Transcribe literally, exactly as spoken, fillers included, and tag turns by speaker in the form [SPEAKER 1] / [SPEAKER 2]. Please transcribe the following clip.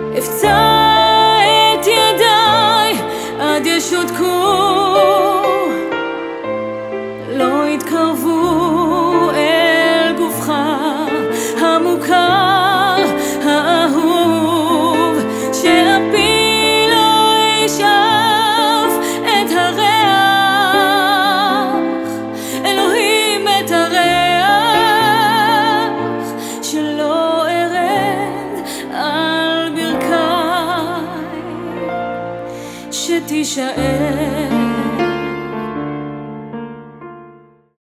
[SPEAKER 1] אפצע את ידיי עד ישותקו, לא יתקרבו אל גופך המוכר האהוב, שאפי לא ישאף את הריח, אלוהים את הריח, שלא ארד על ברכיי, שתישאר